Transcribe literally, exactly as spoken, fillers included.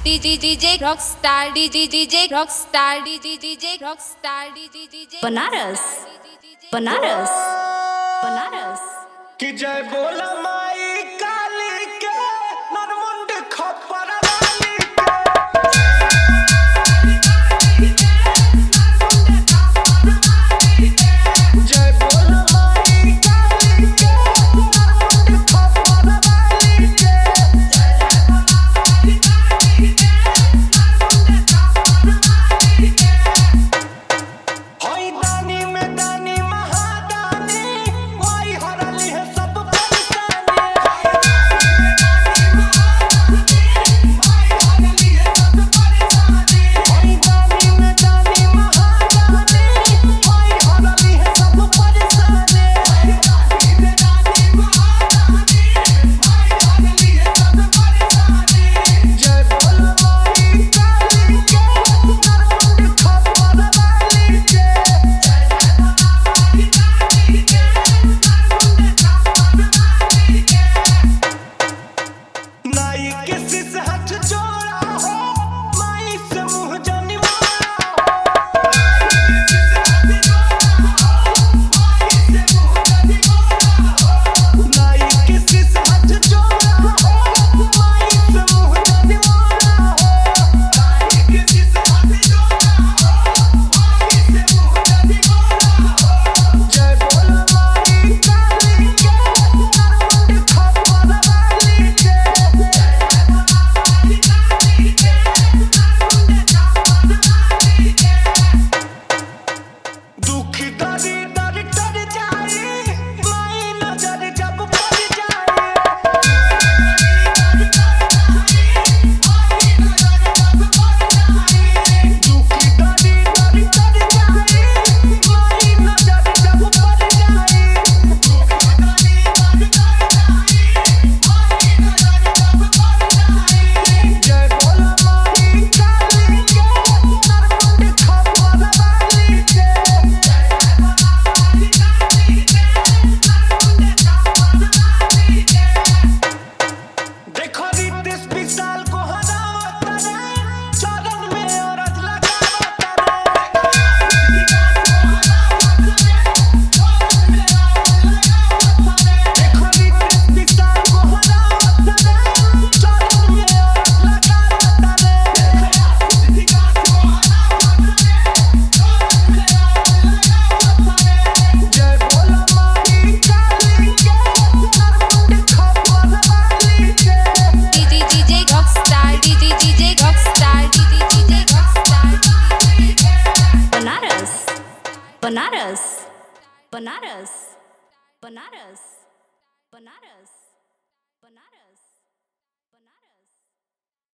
D J D J Rockstar D J D J Rockstar D J D J Rockstar D J D J Banaras Banaras Banaras कि जय बोला माई काली के नरमुंड खप्पर वाली के जय बोला माई काली के नरमुंड खप्पर वाली के होई दानी में दानी महादानी माई हरली है सब परेशानी होई दानी में दानी महादानी माई हरली है सब परेशानी जय बोला माई काली के नरमुंड खप्पर वाली के नाई के सिस हाथ जोड़ा हो माई से मुंह जानी मारा हो नाई के सिस हाथ जोड़ा हो माई से मुंह जानी मारा हो नाई के सिस हाथ जोड़ा हो माई से मुंह जानी मारा हो जय बोला माई काली के नरमुंड खप्पर वाली के दुख दरी दर डर जाए माई नजर जब पड़ जाए दुख दरी दर डर जाए माई नजर जब पड़ जाए जय बोला माई काली के नरमुंड खप्पर वाली के देखो रितेश विशाल को हरावत रे चरण में औरत लगावत रे देखो रितेश विशाल को हरावत रे चरण में औरत लगावत रे जय बोला माई काली के नरमुंड खप्पर वाली के D J D J Rockstar D J D J Rockstar D J D J Rockstar Banaras Banaras Banaras Banaras Banaras Banaras